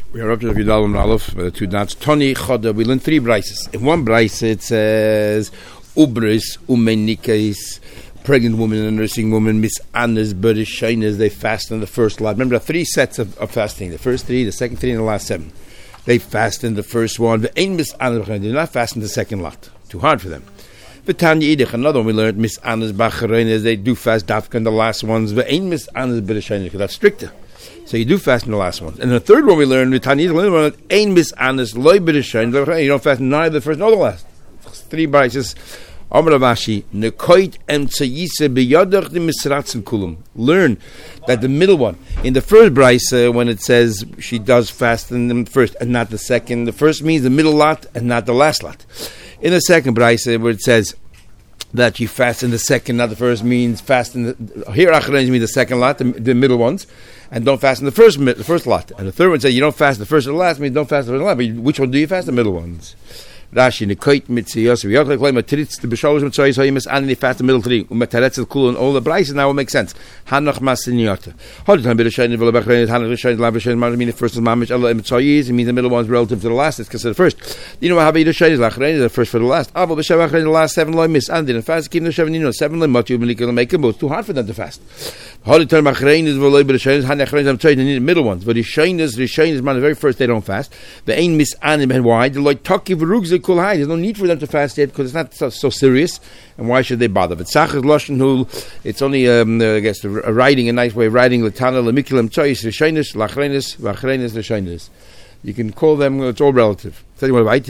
We are up to the Vidal and Aleph, two dots. Tony Choda. We learn three brises. In one brise it says Ubris Umenikais, pregnant woman and nursing woman, Miss Anna's Burish Shinas, they fast in the first lot. Remember, there are three sets of fasting. The first three, the second three, and the last seven. They fast in the first one. The Ein Miss Anna's Bachrein, they do not fast in the second lot. Too hard for them. The Tanya Idich, another one we learned, Miss Anna's Bachrein, they do fast Dafka in the last ones. The Ein Miss Anna's Burish Shinas, because that's stricter. So you do fast in the last one. And the third one we learned, with Tanya Idich, Ein Miss Anna's Loi Burish Shinas, you don't fast neither the first nor the last. Three brises. Amar Ravashi, Nekoit emtsayise beyadach the misratzen kulum. Learn that the middle one, in the first brisa, when it says she does fast in the first and not the second, the first means the middle lot and not the last lot. In the second brisa, where it says that you fast in the second, not the first, means fast in the here achrein means the second lot, the middle ones, and don't fast in the first lot. And the third one says you don't fast the first or the last, means don't fast the first or the last. But which one do you fast? The middle ones. Rashi Nekoit Mitziyos V'Yotach Loy Matritz the B'Shalosh Mitzayis Hayimis and they fast the middle three U'Metaretz Kul and all the brises now will make sense. Hanach Masiniyata. Hold time B'Rashayin V'Labachrein Hanach Rashayin Lavashayin Maramina first is Mamish Allah Mitzayis. It means the middle one's relative to the last. It's considered first. You know how B'Rashayin is Lachrein the first for the last. Aval B'Shavachrein the last seven Loy Miss and didn't fast. Keep the 7 Loy Matu B'Likil make them both too hard for them to fast. Hold time Achrein is V'Loy B'Rashayin Hanach Rashayin Mitzayis. They need the middle ones. But Rishayin is man the very first they don't fast. The Ein Miss Anim and why the Loy Taki V'Rugze Kul Hai. There's no need for them to fast yet because it's not so serious, and why should they bother? But Sachas Loshen Hul, it's only I guess a writing, a nice way of writing Latana Lemikilam Chois Rishainus Lachrenis Vachrenis Rishainus. You can call them. It's all relative. Tell you what, right?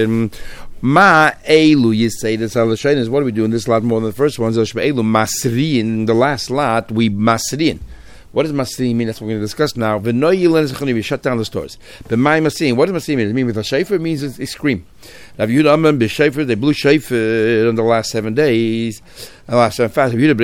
Ma Elu, you say this Rishainus. What are we doing? This lot more than the first one. Elu Masriin. The last lot we Masriin. What does Masriin mean? That's what we're going to discuss now. We shut down the stores. But my Masriin, what does Masriin mean? Does it mean with a shofar? It means they scream. Now, Yudam b'shofar, they blew shofar in the last 7 days. The last 7 fasts. He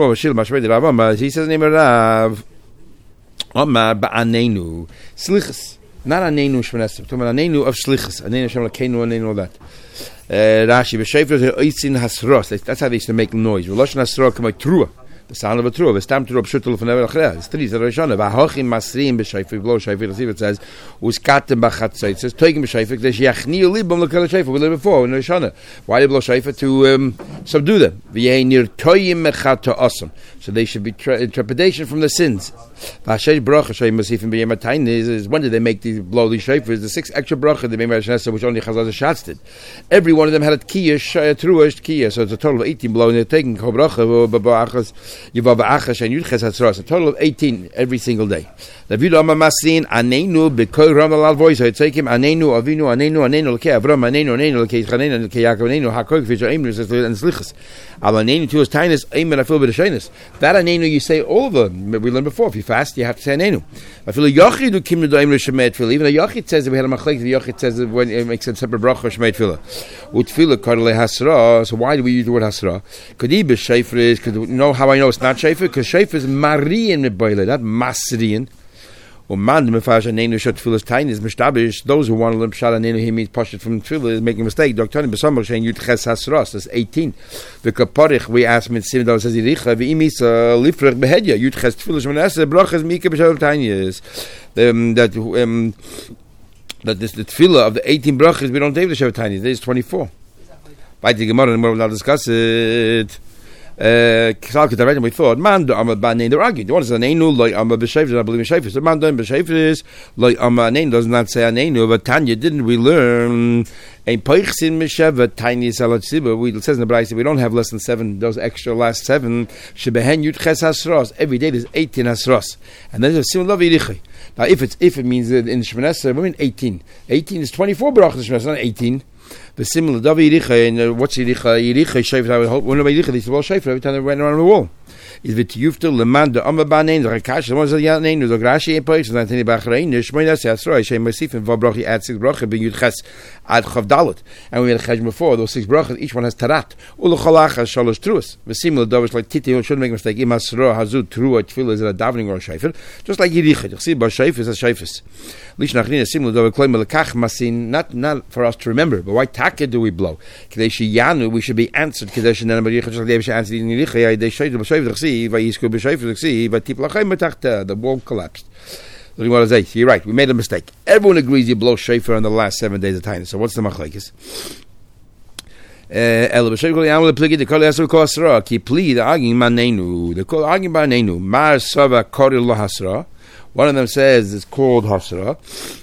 says the name of Rav. Omar ba'anenu. Slichas. Not anenu shmanestim. Talking about anenu of slichas. Anenu shem lakenu, anenu all that. Rashi b'shofar is oitzin hasros. That's how they used to make noise. V'loshen hasros kamay trua. The sound of a true, the stamp true of Shutul from Never Achrea. It's three, Zarashana, Vahochim Masrim B'Shayfik, blow Shayfik, it says, Uskatem Bachatza, it says, Toigim B'Shayfik, there's Yachni Libum Lakala Shayfik, we learned before in Rashana. Why they blow Shayfik? To subdue them. V'yei nir Toyim Mechata Osam. So they should be trepidation from the sins. V'Hashay Bracha Shay Masifim B'Yematain is when did they make these blow these Shayfiks? The 6 extra Bracha they made by Hashanah, which only Chazal Shots did. Every one of them had a Kiyah, Truash Kiyah, so it's a total of 18 blow, and they're taking Chobracha, Babachas. A total of 18 every single day. The Vidu Amasin Anenu B'Kol Ramalal voice. I take him Anenu Avinu Anenu Lekei Avram Anenu Lekei Chanenu Lekei Yaakov Anenu Hakol K'Fish Aimnus and Slichas. Al Anenu to his tinus Aimen I feel b'Rashainus. That Anenu you say all of them. We learned before. If you fast, you have to say Anenu. I feel a Yochid who came to the Aimnu Shemet Tefillah. Even a Yochid says that we had a Machlek. The Yochid says that when it makes a separate bracha Shemet Tefillah. Utfillah Karle Hasra. So why do we use the word Hasra? Could he be Shayfer? Is could you know how I know it's not Shayfer? Because Shayfer is Marian Meboile, not Masrian. Those who want to learn Pshat Anenu, he means Pashat from Tefillah, is making a mistake. Dr. Besamach saying Yud Ches Hasras, that's 18. The Kaparich, we ask him in $7 says Yiricha, V'imis Lifrech Behedya, Yud Ches Tefillah, Shmanasa, Brachas Mika B'Shalom Tanya, that this the Tefillah of the 18 Brachas, we don't take the Shavah Tanya, there's 24. By the Gemara, and we'll now discuss it. We thought man do amma ba nein. They're arguing. One is a neinu like amma b'shayfis. I believe in shayfis. The man doing b'shayfis like amma nein does not say a neinu. But Tanya didn't we learn a peichsin misheva tiny salat siba? We says in the Braisa we don't have less than 7. Those extra last 7 shebehen yud ches hasros. Every day there's 18 hasros, and then there's simul lavi yirichi. Now if it means in Shmoneh, women 18. 18 is 24 brachas Shmoneh, not 18. The similar Davi Yiricha and what's Yiricha? Yiricha Shayfer. I would hope one of Yiricha. They said, "Well, Shayfer." Every time they went around the wall, is it Yuftel Leman the Amabanein the Rakash? The ones that Yanein the Grashi in place and Antony Bachrein. The Shmoyna says, "Right, Shem Masif and Vabrachi add 6 brachas being Yudches ad Chavdalet." And we had a Chaj before those 6 brachas. Each one has Tarat. Ulachalachas Shalosh Truas. The similar Davish like Titi shouldn't make a mistake. Imasra Hazud Trua Tefillah is a davening or a Shayfer. Just like Yiricha, you see, but Shayfer is a Shayfer. Lishnachnina similar Davish claim Lekach Masin not for us to remember, but why Taka do we blow? Kadeshi Yanu we should be answered. Kadeshi Nana Baricha just like they should answer in Yiricha. They Shayfer B'Shayfer Chsi. The wall collapsed. You're right. We made a mistake. Everyone agrees you blow shofar on the last 7 days of Tainus. So what's the machlekes? One of them says it's called hasra.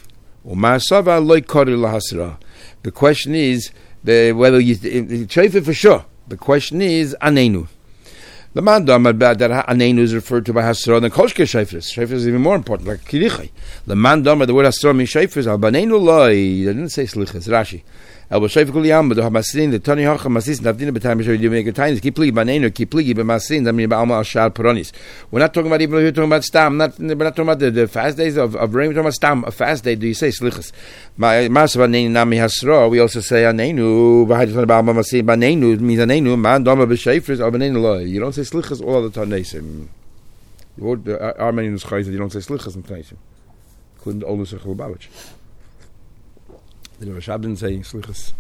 The question is whether you shofar for sure. The question is anenu. The man that anenu is referred to by hasra than koshke shofars. Shofar is even more important, like kirichai. The man the word hasra means shofars. Al banenu loy. They didn't say slichas. Rashi. El b'shofar kol yam b'do hamasin the tani hacha masis navdina b'tayim b'shofar you make a tiny keep pligi banenu keep pligi b'masin. I mean b'alma ashal peronis. We're not talking about even we're talking about stam. We're not talking about the fast days of rain. We're talking about stam. A fast day. Do you say slichas? Ma'asav anenu nami hasra. We also say anenu. V'hayis b'alma masin banenu means anenu. Man dama b'shofars al banenu loy. You don't say slichas all the time. The word Armenians chayes you don't say slichas in Taisim. Couldn't almost say Chulubavitch. The Rashab didn't say slichas.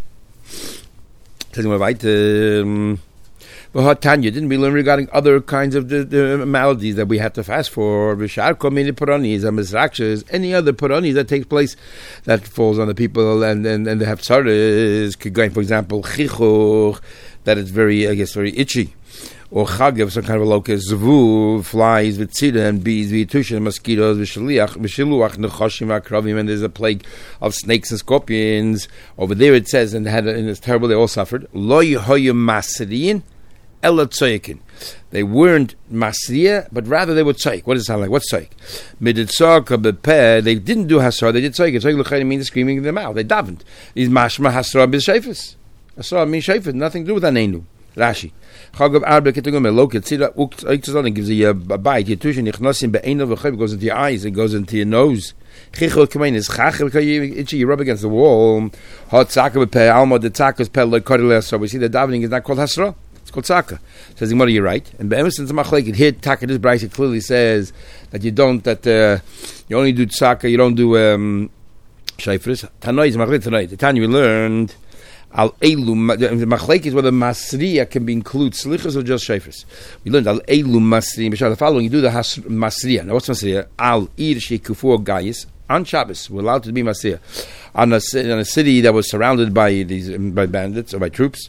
Says we weiter. Tanya didn't we learn regarding other kinds of the maladies that we had to fast for? V'shar kol mini paranis and mizrakshas, any other paranis that takes place that falls on the people and they have tzaras. For example, chichuch, that it's very itchy. Or chagav, some kind of a locust, zvu, flies, v'tzida, and bees, v'yitushin, mosquitoes, v'shiliach, nechashim, akravim, and there's a plague of snakes and scorpions. Over there it says, and it's terrible, they all suffered. Lo yehoyu masriyin, ela tzoyekin. They weren't masriya, but rather they were tzoyek. What does it sound like? What's tzoyek? Miditzaka bepeh, they didn't do hasra, they did tzoyek. Tzoyek l'chayim means screaming in their mouth. They davened. Is mashma hasra b'shefes. Hasra means shefes, nothing to do with anenu. Rashi. Chagav arba ketugum eloket tzira uktazon gives you a bite. Yitushin nichnasim be'einav v'chayv goes into your eyes. It goes into your nose. Chichol kamein is chachel itchy. You rub against the wall. Hot tzaka b'peh alma the tzaka is peh like kodel. So we see the davening is not called hasra. It's called tzaka. Says the Gemara, you're right. And be'emerson tzmachlek here tzaka this brayse clearly says that you don't you only do tzaka. You don't do shayfris. Tanoi is machlek tonight. The time we learned. Al elu, the machlek is whether masriya can be include slichas or just shayfers. We learned al elu masriya. The following, you do the masriya. Now what's masriya? Al ir shekufu gayis on Shabbos. We're allowed to be masriya on a city that was surrounded by by bandits or by troops,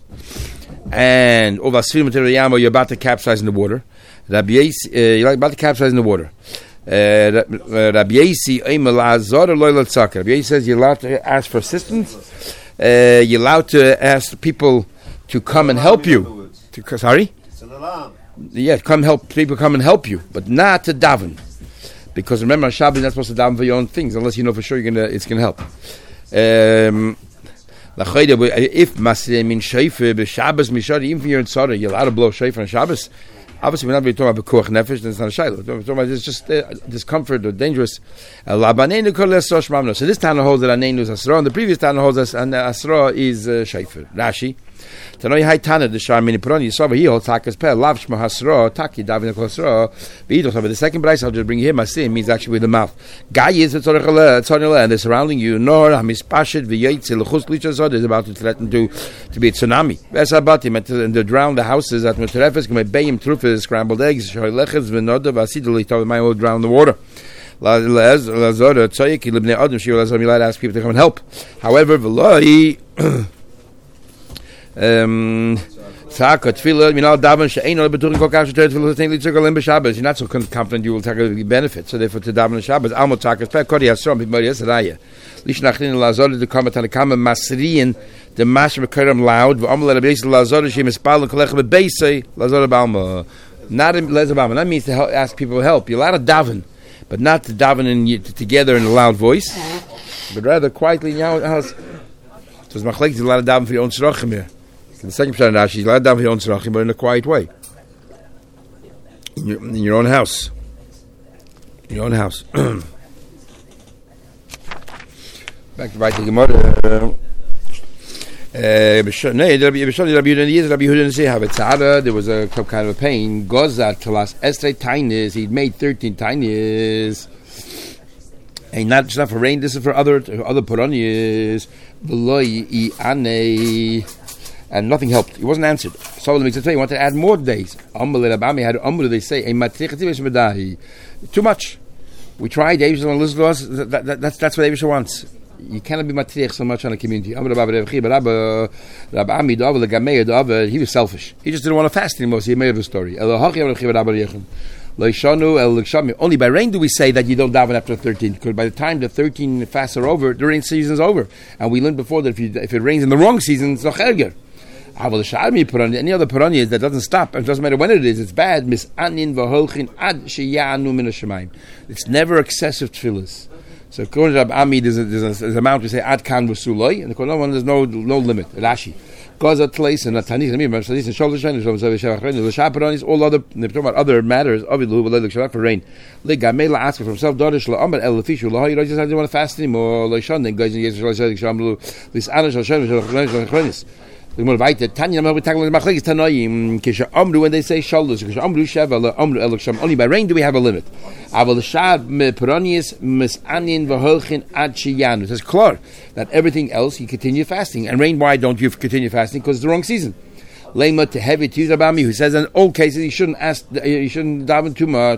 and ovasfir materiyamo, you're about to capsize in the water. You're about to capsize in the water. Rabbi Yasi says you're allowed to ask for assistance. You're allowed to ask people to come and help you. Sorry? It's an alarm. Yeah, people come and help you, but not to daven. Because remember, on Shabbos you're not supposed to daven for your own things, unless you know for sure it's going to help. If Masrei means shofar, b'Shabbos mishari, even if you're in Tzara, you're allowed to blow shofar on Shabbos. Obviously, we're not really talking about B'kuach Nefesh, that's not a shayla. We're talking about it's just discomfort or dangerous. So this Tana holds that Anenu is Asra, and the previous Tana holds that Asra is Shayfer. Rashi. Tanoi Hai Tana, the Sharmini Parani, Yisova, he holds Takas Peh, Lav Shma Hasra, Taki, Davin Asra, V'idot. But the second price I'll just bring here, Masim, means actually with the mouth. Gai is Tzorech, and they're surrounding you. Nor, Hamis Pashit, V'yetze, L'chus Lichazod is about to threaten to be a tsunami. Vesabatim, and to drown the houses at Mutarefes, Bayim Trufes, scrambled eggs, Shoylechas, V'noda, Vasidoli, told my will drown the water. Lazora, Tzoyek, Libnei Adam, she will ask people to come and help. However, V'loi, you're not so confident you will take a benefit, so therefore to daven on Shabbos almo takas pe kodi asrom b'mori esraya lishnachin lazor the comment on the kama masriin the mashma karam loud v'amol lebes lazor she mispal kolech bebeisei lazor balma not in lezabama. That means to ask people to help. You're allowed to daven, but not to daven together in a loud voice, but rather quietly in your house. So it's machlek, you're allowed to daven for your own tzrachim here. The second pshat in Rashi, you're allowed to daven for your own tzrachim, but in a quiet way. In your own house. In your own house. Back to Vayta Gemara. There was a kind of a pain. Gozat Talas Estre Tainis. He'd made 13 Tainis. And not just for rain, this is for other Puranias. And nothing helped. It wasn't answered. So the Mitzvah, he wanted to add more days. They say, too much. We tried. The Eibishter listen to us. That's what the Eibishter wants. You cannot be matriach so much on a community. He was selfish. He just didn't want to fast anymore. So he made up a story. Only by rain do we say that you don't daven after 13, because by the time the 13 fasts are over, the rain season is over. And we learned before that if it rains in the wrong season, it's nocherger. Any other Purani that doesn't stop, and it doesn't matter when it is, it's bad. It's never excessive tefillas. So according to Rabbi Ami, there's an amount we say ad kan v'suloi, and according to one there's no limit. Rashi. Gaza Tleis and Natanis and Mir, so these and Shoulders Shine, all other, they're talking about other matters, for rain. Gamela asked for himself, Dorish La Amar El Fishu, La Hoy, just didn't want to fast anymore, La Shon, then guys in Yeshua Shamlu, this Anish Hashem, the more weiter Tanya we talk about machlekes tanoim kisha amru when they say shoulders kisha amru sheva la amru eloksham. Only by rain do we have a limit. Aval shad me peronius mis anin v'holchin ad sheyanu. It says clear that everything else you continue fasting. And rain, why don't you continue fasting? Because it's the wrong season. Lema to heavy to use Abami, who says in all cases you shouldn't daven too much.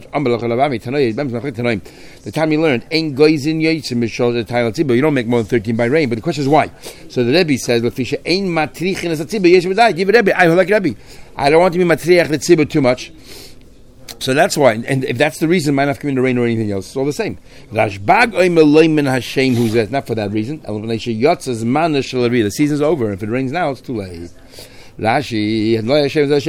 The time you learned ain't goes in but you don't make more than 13 by rain. But the question is why. So the Rebbe says Lefisha ain't matrichin as a tzibur yesh v'day. Give Rebbe. I like Rebbe. I don't want to be matriach the tzibur too much. So that's why, and if that's the reason, might not come in the rain or anything else. It's all the same. Rashbag oimeloimen Hashem, who's that? Not for that reason. The season's over. If it rains now, it's too late. Rashi, because the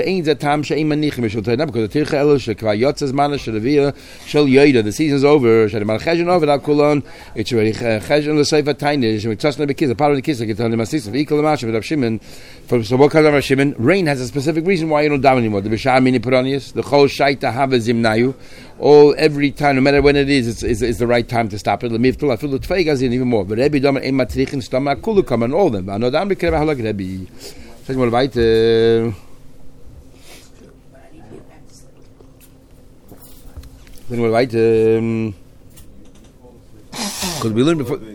the season's over. It's already cheshon l'seif ataynish. We trust the kids. A part of the kids. Rain has a specific reason why you don't daven anymore. The b'shamini peronius, the chol shaita havazim nayu. All every time, no matter when it is, it's the right time to stop it. Lemivtul afilu tfeigazin even more. But Rebbe damer ein matrichin stomach kulu come on all them. Anodam b'kreva halak Rebbe. Sag mal weiter. Because we learned before.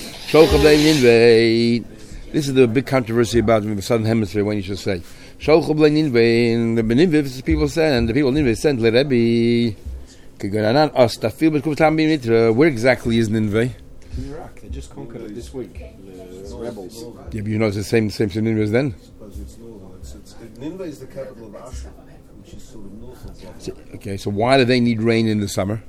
This is the big controversy about the Southern Hemisphere when you should say. The Beninveh people said, and the people in Nineveh said, where exactly is Nineveh? In Iraq. They just conquered it this week. The rebels. Yeah, but you know it's the same Nineveh as then. Nineveh is the capital of Ashur, which is sort of north of that. Okay, so why do they need rain in the summer?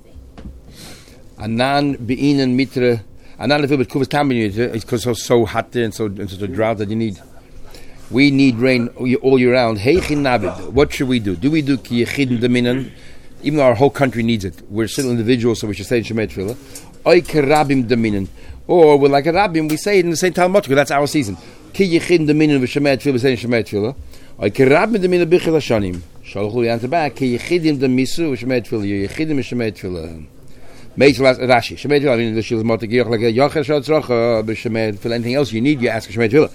Anan be'inan mitra. Anan lefil bet kuvas tam b'nit. It's because it's so hot there and so the drought that you need. We need rain all year round. Heichin navid. What should we do? Do we do ki yechidin deminan? Even though our whole country needs it, we're still individuals, so we should say Shemay Tefillah. Oy kerabim deminan. Or we're like a rabbim, we say it in the same time much because that's our season. Ki yechidin deminan v'Shemay Tefillah, we say Shemay Tefillah. Oy kerabim deminan b'chil hashanim. Shalchu the answer back. Ki yechidim demisu v'Shemay Tefillah. Yechidim v'Shemay Tefillah. Rashi, Shemay Tefillah. I mean, the shil is motegiyach like a yocher shal tzrocha b'Shemay Tefillah. Anything else you need, you ask Shemay Tefillah.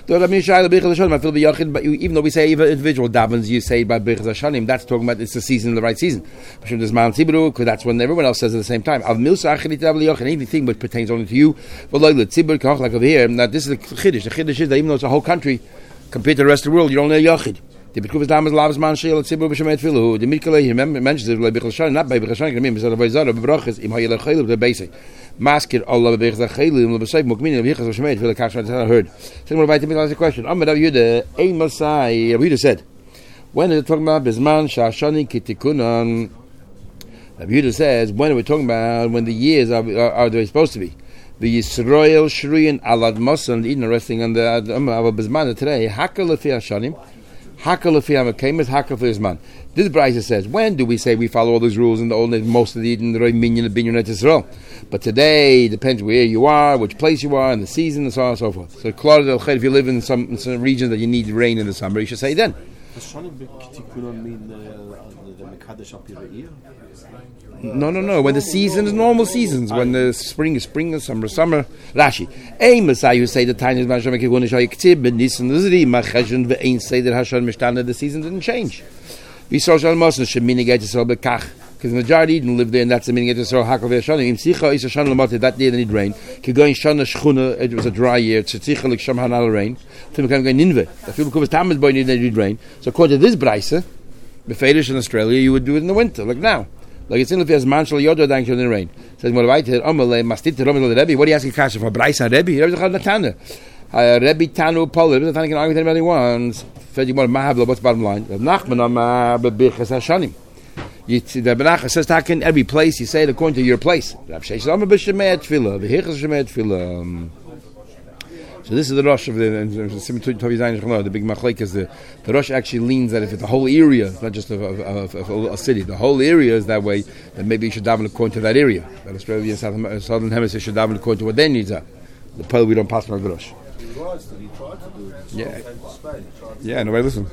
Even though we say individual davens, you say by b'chil hashanim. That's talking about it's the season, the right season. Because that's when everyone else says at the same time. Anything which pertains only to you. Like over here. Now this is the chiddush. The chiddush is that even though it's a whole country, compared to the rest of the world, you don't know Yachid. The B'tkufas Damas Lavas Man Sheil Tzibur B'Shemay Tefillah. The Mikale he mentions it like B'chil Hashanim, not by B'chil Hashanim. But it's by Zara B'brachas Im Hayel Chayil the basic. Maskir Allah B'chil Chayil B'Sayv Mukmin B'chil B'Shemay Tefillah. Kachshon I heard. So we're about to ask a question. Amar Rav Yehuda Ein Masai. Rav Yehuda said, when are we talking about Bizman Shashani Kitikunan? Rav Yehuda says, when are we talking about when the years are they supposed to be? The Yisrael Shriyan Alad Mosan Eden resting on the our Bizman today. Hakal Lefi Hashanim. Hakal Lefi Hamakemis. Hakal Lefi Bizman. This Brisa says, when do we say we follow all those rules in the old most of the Eden the Minyan of Binyan Yisrael? But today depends where you are, which place you are, and the season, and so on and so forth. So if you live in some region that you need rain in the summer, you should say then. Does Shanim Kitikunan mean the Mekadesh up your ear? No. When the season is normal seasons, when the spring is spring, and summer is summer. Rashi. Ein Messiah who say the time is Masham Kivun Shai Ktib, but Nisan Uzri, Machashan ve'ein say that Hashan Mishtana, the season didn't change. We saw Shal Mosan Shemini Get Yisrael Bekach. Because the majority didn't live there, and that's the meaning of Yisrael Hakav Yashanim. Im Sicha is Hashan Lamati, that day they need rain. Kigoin Shana Shchuna, it was a dry year. Tzitzicha Lik Sham Hanal rain. Tim Kan Gain Ninveh. The people Kuvas Tamas Boy need rain. So according to this Brisa, Befedish in Australia, you would do it in the winter, like now. Like it's in the manshal yodo dank in the rain. Says more weiter amale mastit romel Rebbe. What do you ask kasha for Braisa Rebbe? Rebbe is called Tana. Rebbe Tanu Paul. Rebbe Tana can argue with anybody wants. Fed you more mahabla. What's bottom line? Nachman am bebichas hashanim. The Benachah says that in every place you say it according to your place. Rav Sheshes am b'shemet tefillah. V'hichas shemet tefillah. So this is the Rosh of the big machlekes. The Rosh actually leans that if it's the whole area, it's not just a city, the whole area is that way, then maybe you should daven according to that area. That Australia and Southern Hemisphere should daven according to what their needs are. The Pole we don't pass on the Rosh. He writes that he tried to do it. Yeah. Came to Spain. Yeah, nobody listen.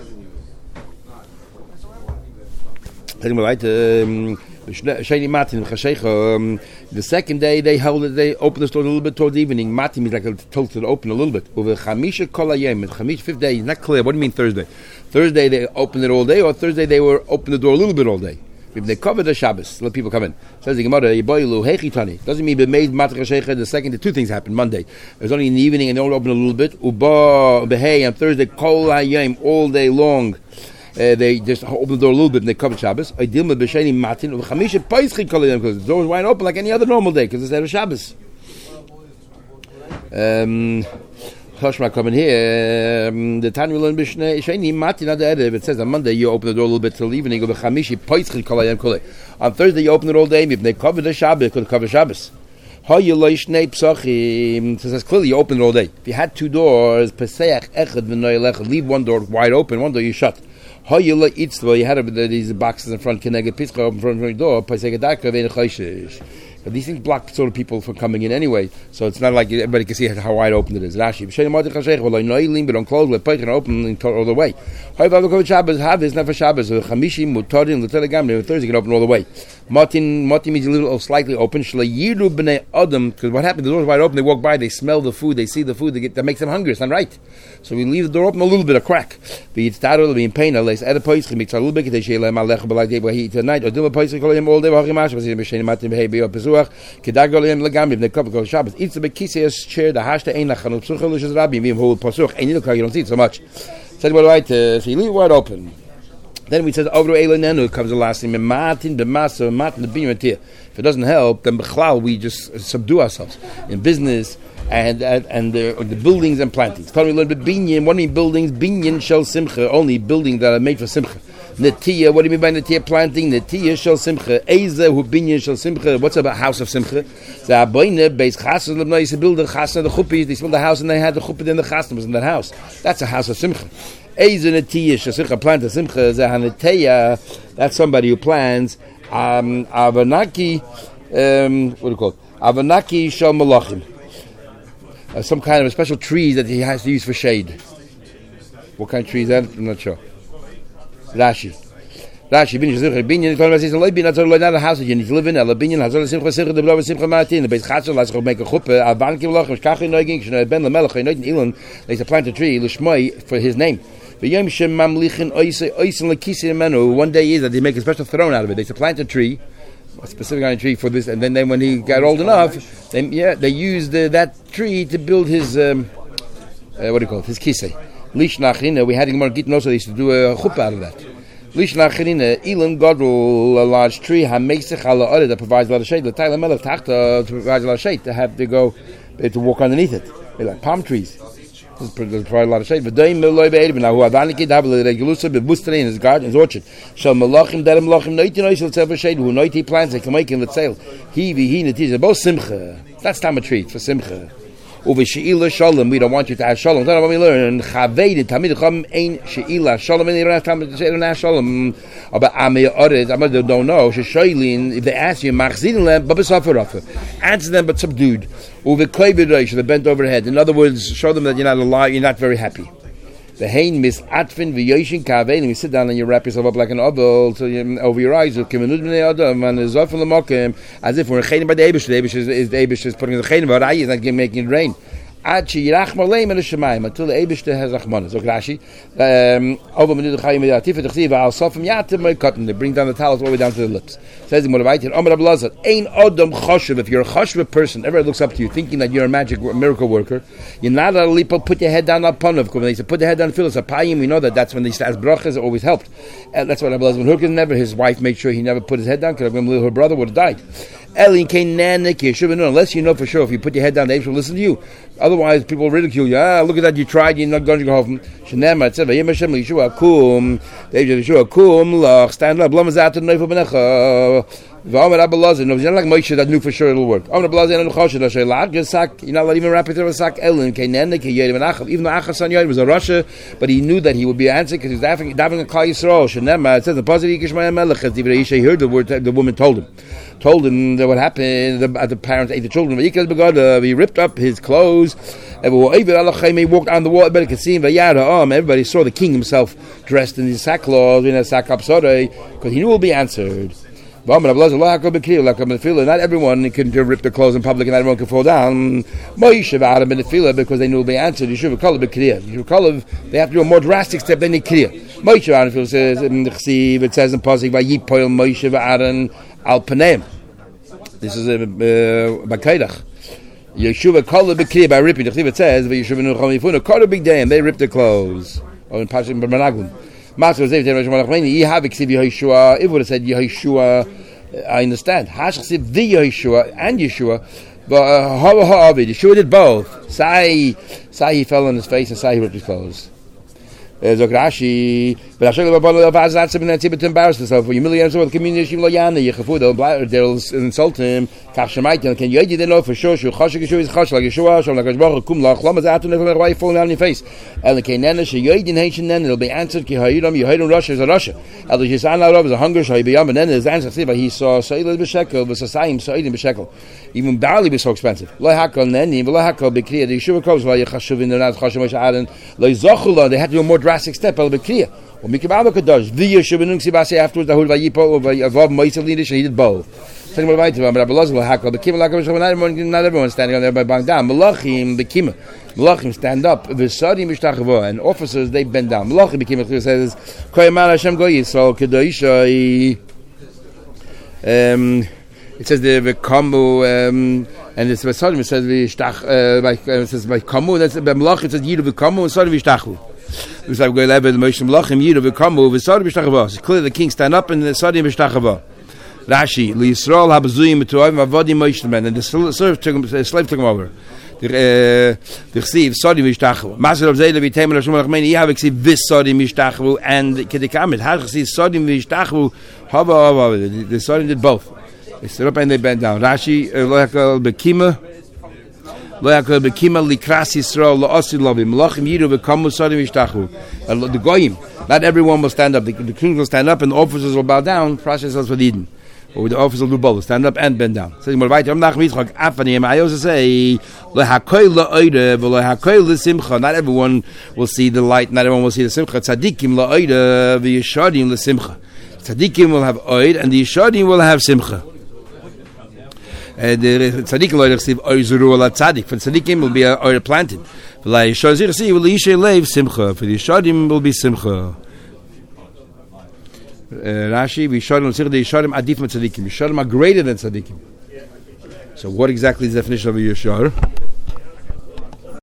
The second day they open the store a little bit towards evening. Matim is like told to open a little bit. Over Chamisha Kol Hayom, Chamish fifth day is not clear. What do you mean Thursday? Thursday they opened it all day, or Thursday they were open the door a little bit all day. If they cover the Shabbos, let people come in. Says the Gemara, Yiboilu Hechitani. Doesn't mean b'meid matach hashecha. The second, the two things happened. Monday, it was only in the evening and they only opened a little bit. Uba behei on Thursday Kol Hayom all day long. They just open the door a little bit and they cover Shabbos. I deal with b'sheni matin of chamisha paischi kol hayom because the door is wide open like any other normal day because it's out of Shabbos. Choshma coming here. The Tanya learn b'sheni matin ad erev. It says on Monday you open the door a little bit till evening. Of chamishi paischi kol hayom kol. On Thursday you open it all day. If they cover the Shabbos, could cover Shabbos. It says clearly you open it all day. If you had two doors, leave one door wide open, one door you shut. You had these boxes in front, open from the door. These things block sort of people from coming in anyway, so it's not like everybody can see how wide open it is. Rashi, but don't close, let open all the way. Shabbos have is not for Shabbos. Thursday you can open all the way. Matin means a little slightly open. Because what happened? The door's wide open. They walk by, they smell the food, they see the food. That makes them hungry. It's not right. So we leave the door open a little bit, a crack. Be it started to be in pain. Let's add a poise. Mix a little bit. They share them alech but like they eat tonight. Or do a poise call him all day. Kedagoliam legami. They come go Shabbos. Eats the bekisias chair. The hashta ein lachanut psuchel is rabbi. We hold pasuch. And you don't see it so much. Said what right. So you leave it wide open. Then we said over Eilanenu comes the last thing. Matin b'masa matin the bimatir. If it doesn't help, then b'chlal we just subdue ourselves in business and the buildings and plantings. Tell me a little bit binyan. What do you mean buildings? Binyan shel simcha. Only buildings that are made for simcha. Netiya. What do you mean by netiya planting? Netiya shel simcha. Eza hu binyan shel simcha. What's about house of simcha? The aboyne beis chassan lebnai used to build the chassan the chuppis. They built the house and they had the chuppah in the chassan was in that house. That's a house of simcha. That's somebody who plants Avanaki, what do you call it? Avanaki Shal Malachim. Some kind of a special tree that he has to use for shade. What kind of tree is that? I'm not sure. Rashi, Binyan, not a house that you need to live in. Binyan, Hazar Simcha Simcha, the Blower Simcha Martin, the Beit Chatzal, let's go make a chuppah, Avanki Malachim, Shkachi Noiging, Shnoy Ben Lamelach, Noit in Elon, they plant a tree, Lishmoi, for his name. One day is that they make a special throne out of it. They plant a tree, a specific kind of tree for this, and then when he got old enough, they used that tree to build his what do you call it? His kisei. Lish nachrina. We had in Margit also they used to do a chuppah out of that. Lish nachrina. Ilan gadol, a large tree. Hameisech ala ored that provides a lot of shade. The Taila Melech Tachta provides a lot of shade. They have to go to walk underneath it. They're like palm trees. This provide a lot of shade. But now who Adaniki Dabla Regulusa Bebustane in his garden, his orchard. Shall Malachim Darim Lachim Noiti shall tell for shade, who Noiti plants they can make in the sale. He Natija, both Simcha. That's time a treat for Simcha. Over Sheila Shalom, we don't want you to have Shalom. That's what we learn. Chaved Tamid Chum ain't Sheila Shalom, and they don't have time to say don't have Shalom. But Amei Ored, I don't know. Sheshailin, if they ask you, Machzin Lem, Babasafarafa. Answer them, but subdued. Over Koibid they bent over head. In other words, show them that you're not alive, you're not very happy. The Hain Miss Atfin V'Yoshin Kavein, and you sit down and you wrap yourself up like an oval so over your eyes. As if we're a chenim by the Eibush. The Eibush is putting the chenim, but Rai is not making it rain. until the Eibishter has Rachmanis. So Rashi, they bring down the talis all the way down to the lips. Says the Moravite, Ein Odom Choshev. If you're a Choshev person, everybody looks up to you, thinking that you're a miracle worker, you're not allowed to put your head down on Panav. When they say put your head down and feel it's a payim, we know that's when they start blachas, it always helped. And that's what Rabbi Elazar ben Hurkes never, his wife made sure he never put his head down, because her brother would have died. Unless you know for sure, if you put your head down, they will listen to you. Otherwise, people ridicule you. Look at that, you tried, you're not going to go home. Stand up, you're not like Moshe that knew for sure it'll work. You're not even wrap it with a sack. Even though Achas Yoed was a Russia, but he knew that he would be answered because he was having a Klal Yisrael. It says the positive he heard the word the woman told him that what happened. The parents ate the children. He ripped up his clothes. He walked on the wall. Everybody saw the king himself dressed in his sackcloth, in a sack because he knew it will be answered. Not everyone can rip their clothes in public and not everyone can fall down. Because they knew it will be answered. They have to do a more drastic step than the Kriya. Says it says in Pasuk, Vayipoil Moshe v'Aaron al Paneim. This is by Kaidach. Yeshua called the Kriya by ripping. It says Yeshua Nuchamifuna called a big day and they ripped their clothes. Or in Pasuk B'Managlim. If it would have said Yehoshua, I understand. Hashchsiv the Yehoshua and Yeshua, but Yeshua did both. Sai he fell on his face and Sai he ripped his clothes. Rashi, but they'll humiliate himself with the community. They'll insult him. Can you know for sure? Why are you falling down on your face? It'll be answered. Russia is a Russia. Is a hunger. He saw even barley was so expensive. They had to do a more drastic step. Afterwards, he did both. Not everyone standing on there by bowing down. Malachim stand up. And officers, they bend down. Malachim says, it says the Kamu, and it's Vasadim, it says it says by Kamu, that's by Malachim, it says Yidu V'Kamu, and Sadim V'Shtachu. It's like going to the Moshe Malachim, Yidu V'Kamu, V'Sadim V'Shtachava. It's clear the king stand up and the Sadim V'Shtachava. Rashi, L'Yisrael habazuyim b'toavim avodim Moshe, and the slave took him over. The Chsiv Sadim V'Shtachava. Maser of Zayla v'Teim Rashom Achmeni, you have Chsiv Vis Sadim V'Shtachava, and Kedekamet, Had Chsiv Sadim V'Shtachava, Hava, the Sadim did both. They stood up and they bent down. Rashi, Lo Yakal Bekima Likras Yisrael Lo Osid Lovim Malachim Yidu V'Kamu Sadim V'Shtachu. The Goyim, not everyone will stand up. The kings will stand up and the officers will bow down. Process us with Eden. Or the officers will do both, stand up and bend down. So I also say, not everyone will see the light, not everyone will see the simcha. Tzadikim la'oida v'yeshadim l'simcha. Tzadikim will have oid and the yeshadim will have simcha. The tzadikim will receive oizuru ala tzadik. For tzadikim will be a oid planted. For the yeshadim will be simcha. Rashi, the Yesharim adif tzadikim. Yesharim are greater than tzadikim. So what exactly is the definition of a Yeshar?